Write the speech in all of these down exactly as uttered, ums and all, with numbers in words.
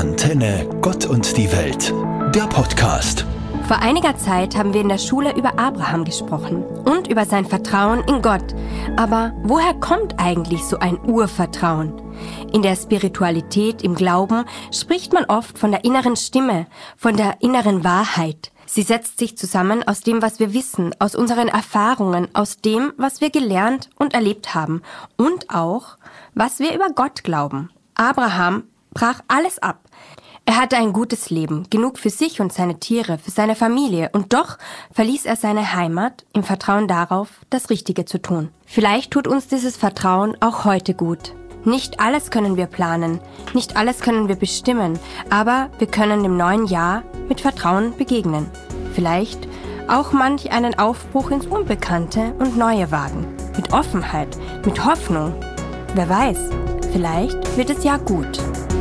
Antenne Gott und die Welt, der Podcast. Vor einiger Zeit haben wir in der Schule über Abraham gesprochen und über sein Vertrauen in Gott. Aber woher kommt eigentlich so ein Urvertrauen? In der Spiritualität, im Glauben, spricht man oft von der inneren Stimme, von der inneren Wahrheit. Sie setzt sich zusammen aus dem, was wir wissen, aus unseren Erfahrungen, aus dem, was wir gelernt und erlebt haben und auch, was wir über Gott glauben. Abraham brach alles ab. Er hatte ein gutes Leben, genug für sich und seine Tiere, für seine Familie, und doch verließ er seine Heimat im Vertrauen darauf, das Richtige zu tun. Vielleicht tut uns dieses Vertrauen auch heute gut. Nicht alles können wir planen, nicht alles können wir bestimmen, aber wir können dem neuen Jahr mit Vertrauen begegnen. Vielleicht auch manch einen Aufbruch ins Unbekannte und Neue wagen. Mit Offenheit, mit Hoffnung. Wer weiß, vielleicht wird es ja gut.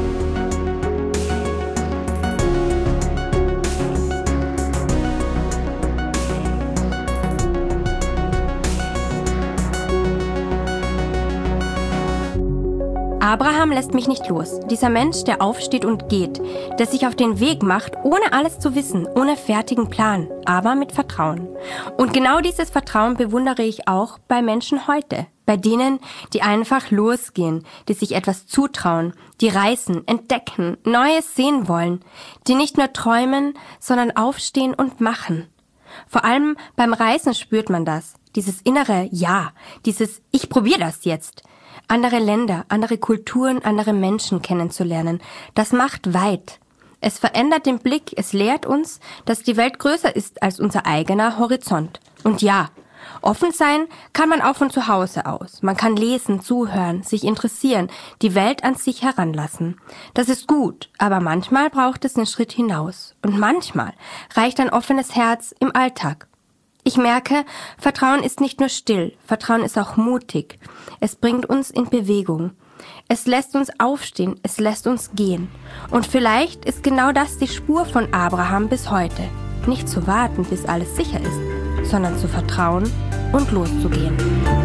Abraham lässt mich nicht los. Dieser Mensch, der aufsteht und geht, der sich auf den Weg macht, ohne alles zu wissen, ohne fertigen Plan, aber mit Vertrauen. Und genau dieses Vertrauen bewundere ich auch bei Menschen heute. Bei denen, die einfach losgehen, die sich etwas zutrauen, die reisen, entdecken, Neues sehen wollen, die nicht nur träumen, sondern aufstehen und machen. Vor allem beim Reisen spürt man das, dieses innere Ja, dieses Ich probiere das jetzt. Andere Länder, andere Kulturen, andere Menschen kennenzulernen, das macht weit. Es verändert den Blick, es lehrt uns, dass die Welt größer ist als unser eigener Horizont. Und ja, offen sein kann man auch von zu Hause aus. Man kann lesen, zuhören, sich interessieren, die Welt an sich heranlassen. Das ist gut, aber manchmal braucht es einen Schritt hinaus. Und manchmal reicht ein offenes Herz im Alltag. Ich merke, Vertrauen ist nicht nur still, Vertrauen ist auch mutig. Es bringt uns in Bewegung. Es lässt uns aufstehen, es lässt uns gehen. Und vielleicht ist genau das die Spur von Abraham bis heute. Nicht zu warten, bis alles sicher ist, sondern zu vertrauen und loszugehen.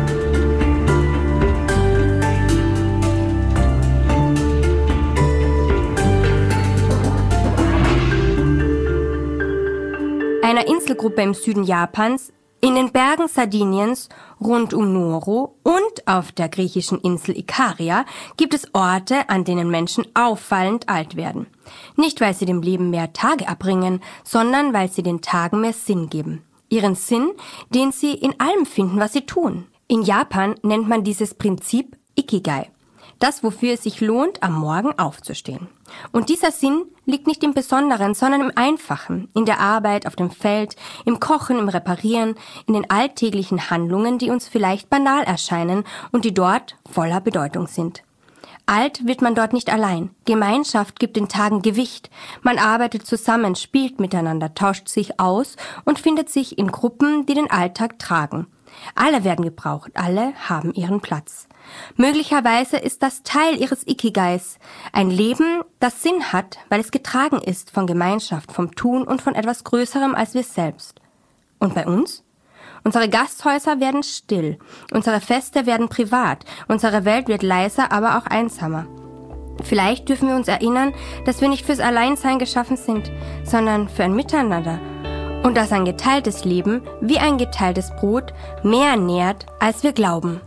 Einer Inselgruppe im Süden Japans, in den Bergen Sardiniens, rund um Nuoro und auf der griechischen Insel Ikaria gibt es Orte, an denen Menschen auffallend alt werden. Nicht, weil sie dem Leben mehr Tage abbringen, sondern weil sie den Tagen mehr Sinn geben. Ihren Sinn, den sie in allem finden, was sie tun. In Japan nennt man dieses Prinzip Ikigai. Das, wofür es sich lohnt, am Morgen aufzustehen. Und dieser Sinn liegt nicht im Besonderen, sondern im Einfachen, in der Arbeit, auf dem Feld, im Kochen, im Reparieren, in den alltäglichen Handlungen, die uns vielleicht banal erscheinen und die dort voller Bedeutung sind. Alt wird man dort nicht allein. Gemeinschaft gibt den Tagen Gewicht. Man arbeitet zusammen, spielt miteinander, tauscht sich aus und findet sich in Gruppen, die den Alltag tragen. Alle werden gebraucht, alle haben ihren Platz. Möglicherweise ist das Teil ihres Ikigais, ein Leben, das Sinn hat, weil es getragen ist von Gemeinschaft, vom Tun und von etwas Größerem als wir selbst. Und bei uns? Unsere Gasthäuser werden still, unsere Feste werden privat, unsere Welt wird leiser, aber auch einsamer. Vielleicht dürfen wir uns erinnern, dass wir nicht fürs Alleinsein geschaffen sind, sondern für ein Miteinander. Und dass ein geteiltes Leben, wie ein geteiltes Brot, mehr nährt, als wir glauben.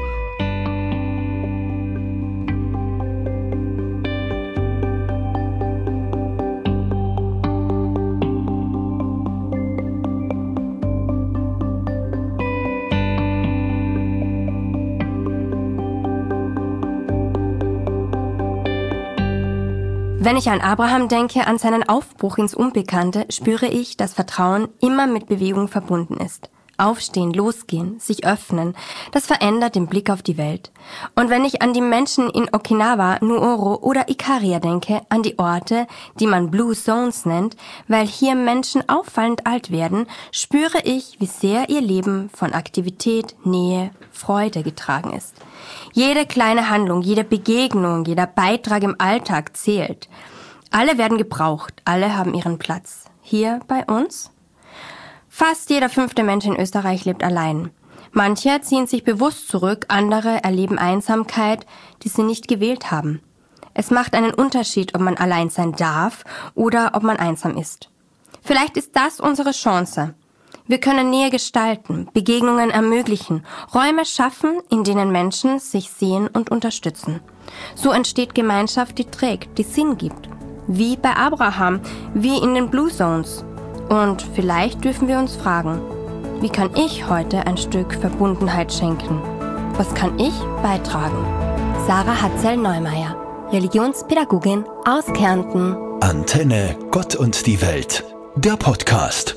Wenn ich an Abraham denke, an seinen Aufbruch ins Unbekannte, spüre ich, dass Vertrauen immer mit Bewegung verbunden ist. Aufstehen, losgehen, sich öffnen, das verändert den Blick auf die Welt. Und wenn ich an die Menschen in Okinawa, Nuoro oder Ikaria denke, an die Orte, die man Blue Zones nennt, weil hier Menschen auffallend alt werden, spüre ich, wie sehr ihr Leben von Aktivität, Nähe, Freude getragen ist. Jede kleine Handlung, jede Begegnung, jeder Beitrag im Alltag zählt. Alle werden gebraucht, alle haben ihren Platz. Hier bei uns? Fast jeder fünfte Mensch in Österreich lebt allein. Manche ziehen sich bewusst zurück, andere erleben Einsamkeit, die sie nicht gewählt haben. Es macht einen Unterschied, ob man allein sein darf oder ob man einsam ist. Vielleicht ist das unsere Chance. Wir können Nähe gestalten, Begegnungen ermöglichen, Räume schaffen, in denen Menschen sich sehen und unterstützen. So entsteht Gemeinschaft, die trägt, die Sinn gibt. Wie bei Abraham, wie in den Blue Zones. Und vielleicht dürfen wir uns fragen, wie kann ich heute ein Stück Verbundenheit schenken? Was kann ich beitragen? Sarah Hatzel-Neumeier, Religionspädagogin aus Kärnten. Antenne Gott und die Welt, der Podcast.